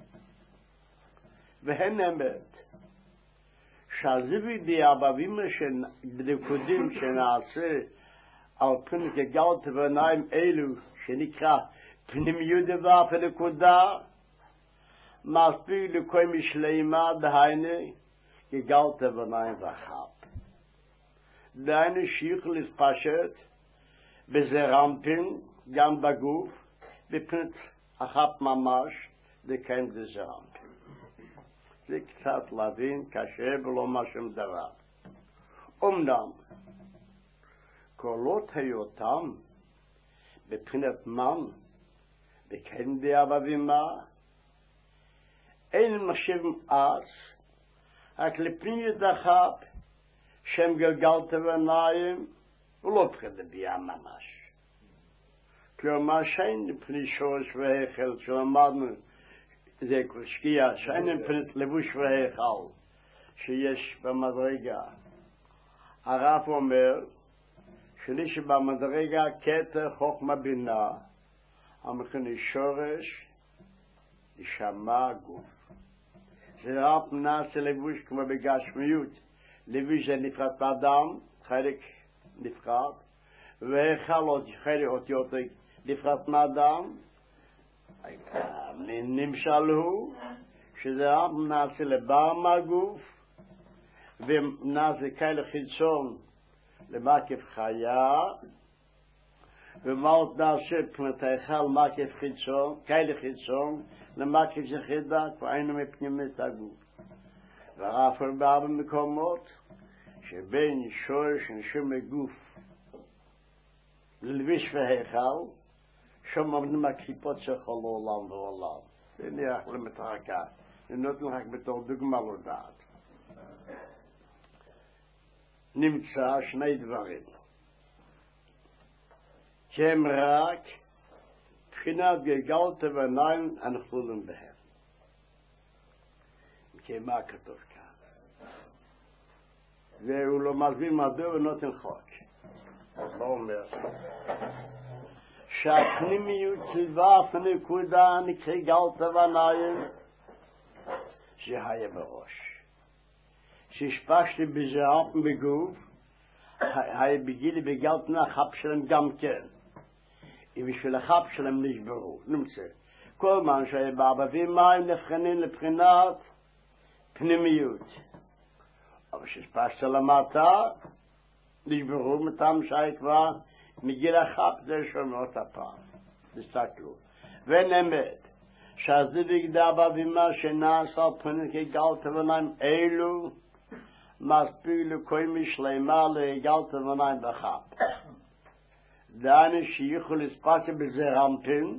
והן אמת. שהזיבי דיאבבים בנקודים שנעשה על פני גגלת בניים אלו שנקרא פנימיות ואף נקודה, מספיק לכל משלימה דהיינו גגלת בניים וחפ. דהיינו שיוך להתפשט בזה רמפין גם בגוף בפנת החפ ממש לקיים בזה רמפין. זה קצת להבין קשה ולא משום דבר. אמנם קולות היותם בבחינת מן וכן באבבימה אין משב אז רק לפנימיות החפ שם גלגלת בניים הוא לא פחד לביאה ממש. כלומר שאין פני שורש והיכל שלמדנו זה כל שקיעה, שאין פני לבוש והיכל שיש במדרגה. הרב אומר שלי שבמדרגה כתר חוכמה בינה המכנה שורש נשמה גוף. זה רק נעשה לבוש כמו בגשמיות. לבוש זה נפרד באדם, חלק נפרד, והיכל עוד חלק אותיות נפרד מאדם. נמשל הוא שזה רק נעשה לבר מהגוף ונעשה כאלה חיצון למקיף חיה, ומה עוד נעשה פנת היכל מקיף חיצון, כאלה חיצון למקיף יחידה, כבר היינו מפנימית הגוף. והרב בהרבה מקומות שבין שורש נשום הגוף ללביש והיכל שם עובדים הקליפות שלך לעולם ועולם. זה נראה למתרקה. זה נותן רק בתור דוגמה לא דעת. נמצא שני דברים. שהם רק בחינת גלגלת ועיניים הנכלולים בהם. כמה כתוב כאן. והוא לא מסביר מדוע ונותן חוק. לא אומר. שהפנימיות סביבת הנקודה נקרא גלת ועיניים שהיה בראש. שהשפשתי בזרעם בגוף היה בגילי בגלת החפ שלהם גם כן. ובשביל החפ שלהם נשברו. נמצא. כל מה שהיה בערבבים מים נבחנים לבחינת פנימיות. אבל שהשפשת למטה נשברו מטעם שהיה כבר מגיל החפ זה שומעות הפעם. תסתכלו. ונאמת שהזיוויק דאבה ומה שנעשה פנים כגלת ועיניים אלו מספיק לכל משלמה לגלת ועיניים בחפ. דעני שיכול לספק בזרמפין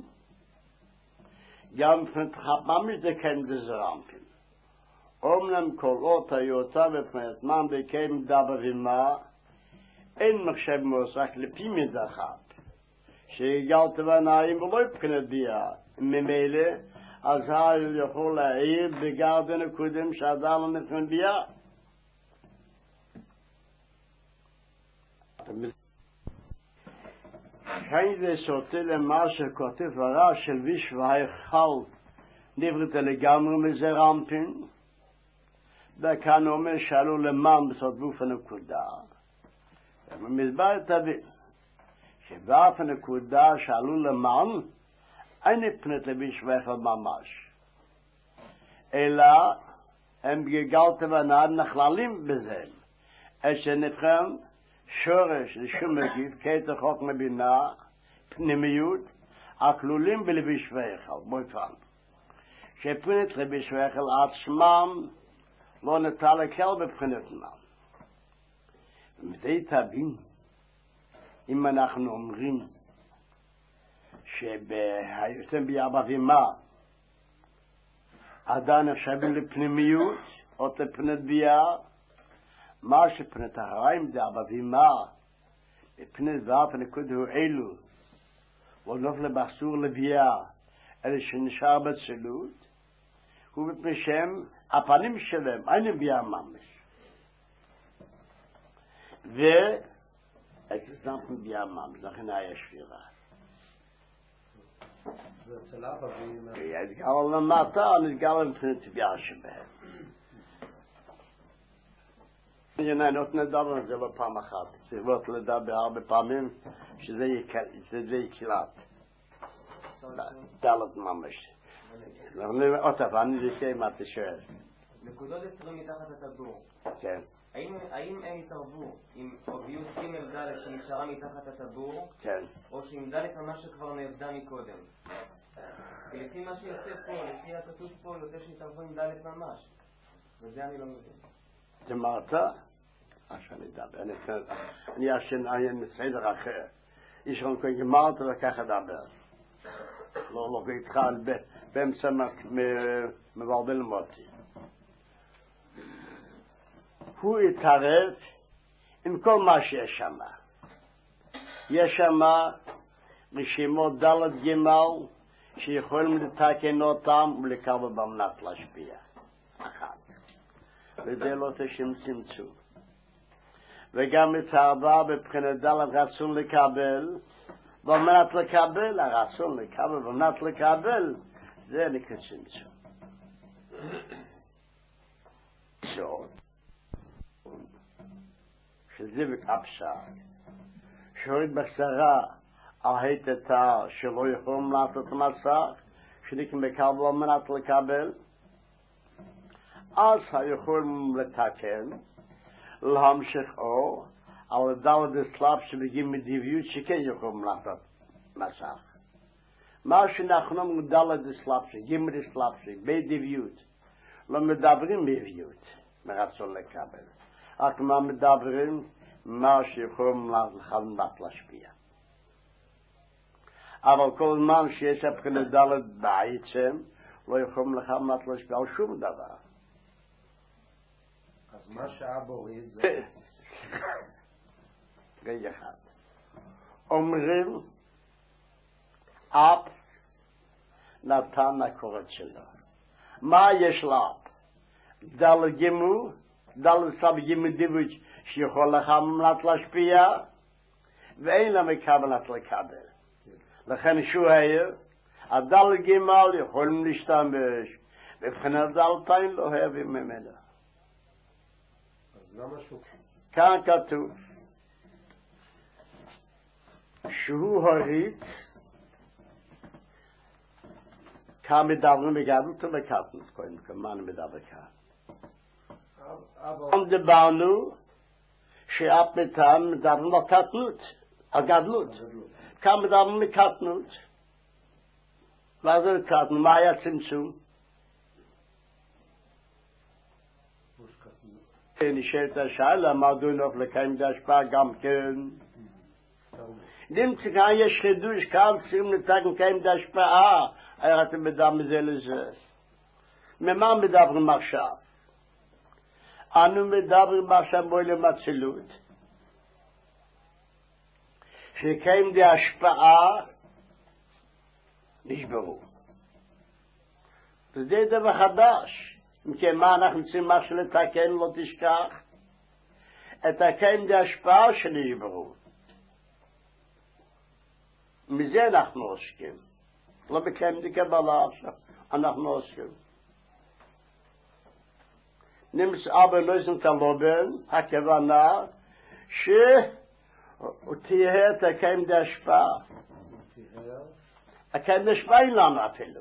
גם פנת חפ ממש דקן בזרמפין. אומנם כל אות היוצא בפנת מן בקיים דאבה ומה אין מחשב מוסק לפי מדחת שגלת ועיניים ולא יבחינת ביאה ממילא אז יכול להעיר בגרדן הקודם שאדם לא נבחן ביאה. כאן זה סוטה למה שכותב הרע של ויש והיכל נבראת לגמרי מזרמפין וכאן אומר שעלו למען בסוד גוף הנקודה. ומסבר תבין שבאף הנקודה שעלו למען אין פנת לביש והיכל ממש אלא הם בגלגלת ועיניים נכללים בזה שנבחן שורש לשום מגיב כתר חוכמה בינה פנימיות הכלולים בלביש והיכל. בואי כאן שפנת לביש והיכל עצמם לא נטל לקל בבחינתם. ומתי תבין אם אנחנו אומרים שבהיותם ביאבא ומה עדיין נחשבים לפנימיות או לפנת ביאה מה שפנת הרעים דאבא ומה בפנת ואף הנקוד הוא אלו ונופל באסור לביאה אלה שנשאר בצלות הוא בפשם הפנים שלהם אין ביאה ממש ואת זמפן ביאה ממש לכן היה שבירה זה אצל אבא ואמא יתגל למטה נתגל מבחינת ביאה שבהם נותן לדבר על זה לא פעם אחת צריכות לדבר הרבה פעמים שזה יקלט דלת ממש עוד פעם אני אעשה מה אתה שואל נקודות 20 מתחת הטבור כן האם הם התערבו עם עוביות ג' ד' שנשארה מתחת הטבור כן או שעם ד' ממש שכבר נעבדה מקודם לפי מה שיוצא פה לפי הכתוב פה יוצא שהתערבו עם ד' ממש וזה אני לא מבין זה מרתה? שאני אדבר אני מסעדר אחר יש לנו כאן גמרת וכך אדבר לא איתך באמצע מבלבל מותי הוא התערב עם כל מה שיש שם יש שם רשימות ד' ג' שיכולים לתקן אותם ולקבל במנת להשפיע. אחת. וזה לא תשם צמצום. וגם את הארבע בבחינת ד' רצון לקבל, במנת לקבל, הרצון לקבל, במנת לקבל, זה נקרא צמצום. שזה בקפשה, שורד בקצרה, ההיטטה שלא יכולים לעשות מסך, שנקרא מקבל על מנת לקבל, אז יכולים לתקן, להמשיך או, על ד' הסלאפ שמגיעים מדביות שכן יכולים לעשות מסך. מה שאנחנו ד' הסלאפ, גימל הסלאפ, בדביות, לא מדברים בדביות, מרצון לקבל. רק מה מדברים, מה שיכולים להשפיע. אבל כל זמן שיש הבחינת ד' בעצם, לא יכולים להשפיע על שום דבר. אז מה שאבא הוריד זה... רגע אחד. אומרים, אב נתן הקורת שלו. מה יש לאב? ד' גימו, ד' סב גימו דיבוש שיכול לך מנת להשפיע, ואין לה מקבלת לקבל. לכן שהוא העיר, הד' גימל יכולים להשתמש, ובבחינת ד' לא אוהבים ממנו. אז למה שהוא... כאן כתוב, שהוא הוריד, כאן מדברים בגדלות ובקטנות, קודם כמה מדבר כאן. כאן דיברנו שאף מטעם מדברים על קטנות, על גדלות. כאן מדברים מקטנות. מה זה קטנות? מה היה צמצום? נשאלת השאלה, מה דונוף לקיים דשפה גם כן? נמצא כאן יש חידוש, כאן צריכים לתקן קיים דשפעה, היה אתם מדברים מזה לזה. ממה מדברים עכשיו? אנו מדברים עכשיו בעולם הצילות, שקיים דשפעה נשברו. וזה דבר חדש. אם כן, מה אנחנו צריכים משהו לתקן, לא תשכח את הקיים דהשפעה שנשברו. מזה אנחנו עוסקים. לא בקיים דקבלה עכשיו, אנחנו עוסקים. נמצא אבא נויסן תלובן, הכוונה שתהיה את הקיים דהשפעה. הקיים דהשפעה אין לנו אפילו.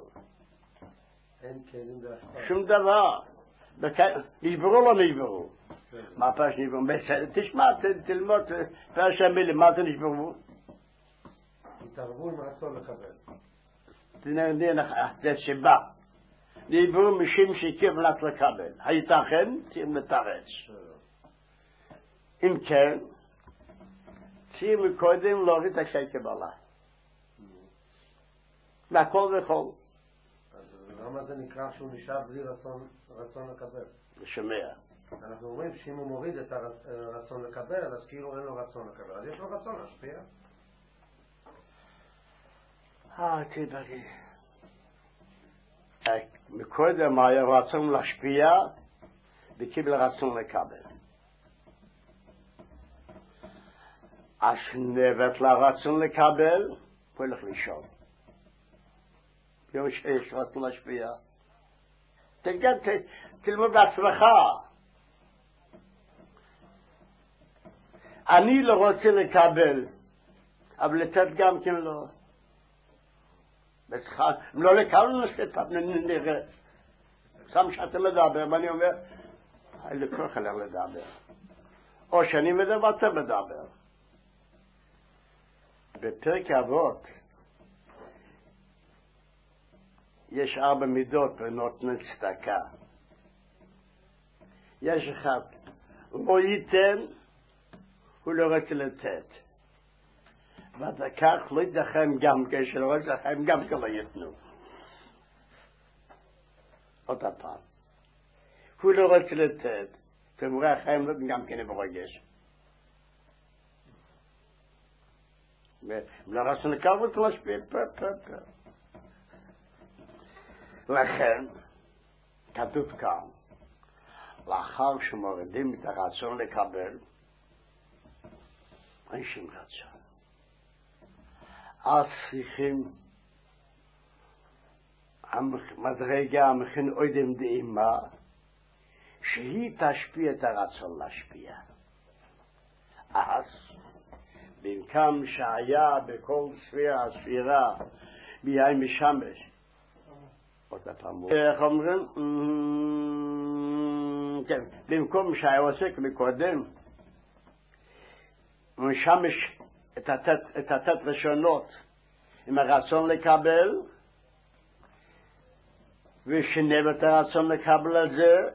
שום דבר. נשברו לא נשברו. מה פרש נשברו? תשמע, תלמוד פרש המילים, מה זה נשברו? התערבו עם רצון לקבל. זה שבא. נשברו משום שכיוונת לקבל. הייתכן, צריכים לתרץ. אם כן, צריכים קודם להוריד את הקשיי קבלה. והכל וכל. למה זה נקרא שהוא נשאר בלי רצון לקבל? לשמע. אנחנו אומרים שאם הוא מוריד את הרצון לקבל, אז כאילו אין לו רצון לקבל. אז יש לו רצון להשפיע. תדעי. מקודם היה רצון להשפיע, וקיבל רצון לקבל. אז נבט לרצון לקבל, הוא הולך לישון. יום שיש רצון להשפיע. תלמוד בעצמך. אני לא רוצה לקבל, אבל לתת גם כן לא. אם לא לקבל נראה. שם שאתה מדבר, ואני אומר, אני לקרוא לך לדבר. או שאני מדבר, אתה מדבר. בפרק אבות, יש 4 מידות ונותנת צדקה. יש אחד, לא ייתן, הוא לא רוצה לתת. ואתה כך לא ידחם גם כשלא ידחם גם כלא ייתנו. עוד הפעם. הוא לא רוצה לתת, תמורי החיים לא גם כן ברגש. לרצון לקבל להשפיע פה. לכן, כתוב כאן, לאחר שמורידים את הרצון לקבל, אין שום רצון. אז צריכים המדרגה המכין אודם דאימה, שהיא תשפיע את הרצון להשפיע. אז, במקום שהיה בכל הספירה, ביהי משמש, עוד הפעם, איך אומרים? כן, במקום שהיה עוסק מקודם, הוא משמש את התת ראשונות עם הרצון לקבל, ושנבט את הרצון לקבל את זה,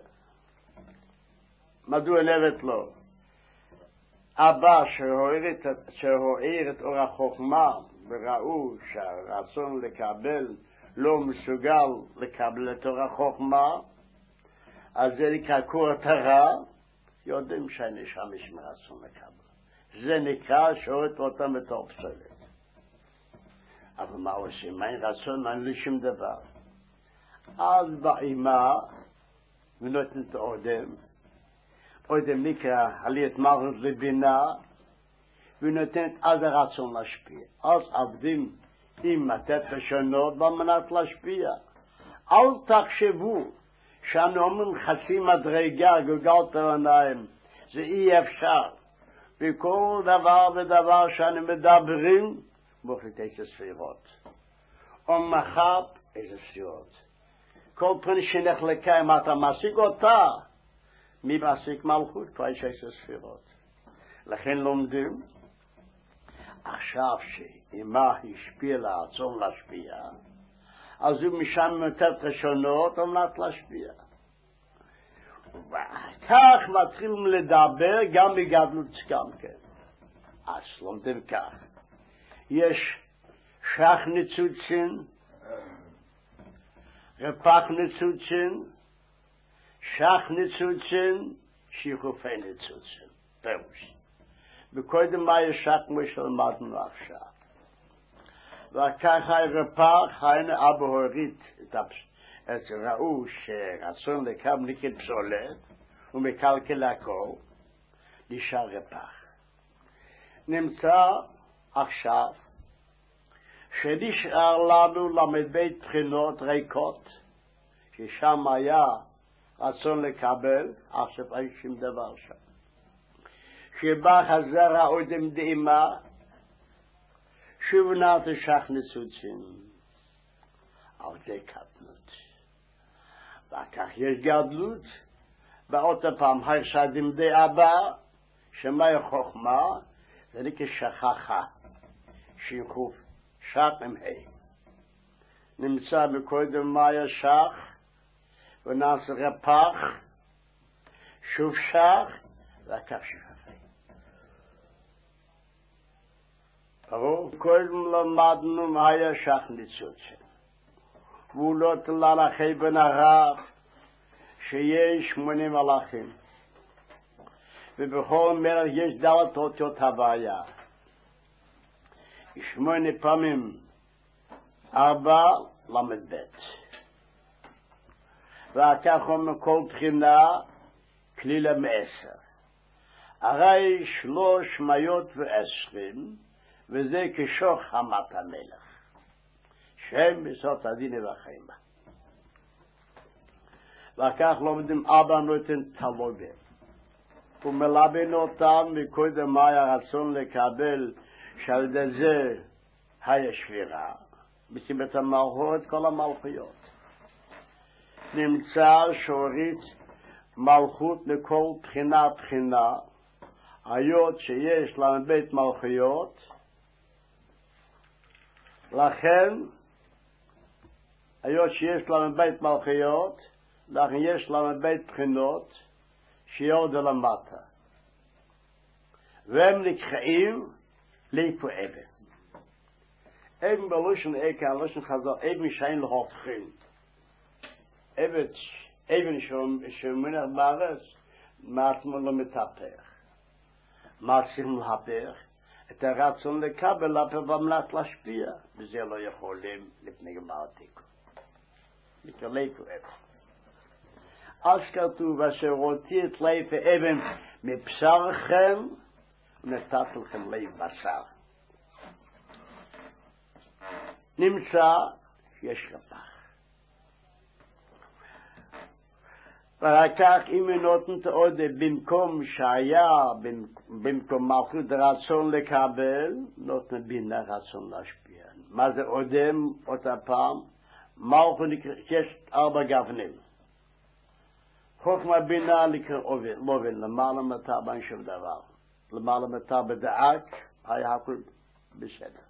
מדוע נבט לו? אבא שהואיר את אור החוכמה וראו שהרצון לקבל לא מסוגל לקבל את אור החוכמה, אז זה נקרא קור התרה, יודעים שהנשמה יש מרצון לקבל. זה נקרא שהורית אותם בתור פסולת. אבל מה עושים? אין רצון, אין לי שום דבר. אז באימה ונותנת אודם נקרא עליית מלכות לבינה, ונותנת אז הרצון להשפיע. אז עבדים עם התת ראשונות במנת להשפיע. אל תחשבו שאנו אומרים חצי מדרגה גולגלת העיניים, זה אי אפשר. וכל דבר ודבר שאנו מדברים, מוחלט איזה ספירות. ומחב איזה ספירות. כל פרני שנחלקה, אם אתה משיג אותה, מי משיג מלכות? כבר יש איזה ספירות. לכן לומדים, עכשיו שאימה השפיע לרצון להשפיע, אז הוא משם מתת ראשונות על להשפיע. וכך מתחילים לדבר גם בגדלות גם כן. אז לומדים כך. יש שח ניצוצין, רפח ניצוצין, שח ניצוצין, שיחופי ניצוצין. פירוש. וקודם מה יש שח כמו שלמדנו עכשיו. וככה רפח, היינו אבא הוריד את ראו שרצון לקבל נקרא פסולת, ומקלקל הכל, נשאר רפח. נמצא עכשיו, שנשאר לנו למד בית בחינות ריקות, ששם היה רצון לקבל, עכשיו אין שום דבר שם. שבא חזר האודם דאימה, שוב נעת שח ניצוצין, על זה קטנות. וכך יש גדלות, בעוד הפעם הרשדים די אבא, שמאי חוכמה, זה נקרא שכחה, שיחוף, שח ממהי. נמצא בקודם מאי שח, ונעשה רפח, שוב שח, וכך שכחי. ברור, קודם למדנו מה היה שח ניצוצין. והוא לא תלה לכי בן הרב שיש 80 מלאכים. ובכל מלך יש דלת אותיות הוויה. 8 פעמים 4 למד ב'. וכך אומר כל בחינה כלילה מ10. הרי 320 וזה כשוך חמת המלך. שם בסוד הדין והחיימה. וכך לומדים אבא נותן תלוגה. הוא מלבן אותם מקודם מה היה רצון לקבל שעל ידי זה היה שבירה. בסיבת המלכות כל המלכויות. נמצא שהוריד מלכות לכל בחינה, היות שיש לנו בית מלכויות, לכן היות שיש לנו בית מלכויות, לכן יש לנו בית בחינות שיורד למטה. והם נקראים ליפו אבן. אבן בלושן אקה, בלושן חזר, אבן שאין להופכים. אבן שמונח בארץ, מעצמו לא מתהפך. מה צריכים להפך? את הרצון לקבל, אבל במלט להשפיע, וזה לא יכולים לפני גמר התיקון. מקרלפו אבן. אז כתוב, אשר הוציא את ליפה אבן מבשרכם, ונתת לכם לב בשר. נמצא שיש רפח. ואחר כך אם נותנת עוד במקום שהיה, במקום מלכות רצון לקבל, נותנת בינה רצון להשפיע. מה זה עודם אותה פעם? מלכות יש 4 גוונים. חוכמה בינה לקרוא אובן, למעלה מטה בן שום דבר. למעלה מטה בדעת, היה הכל בסדר.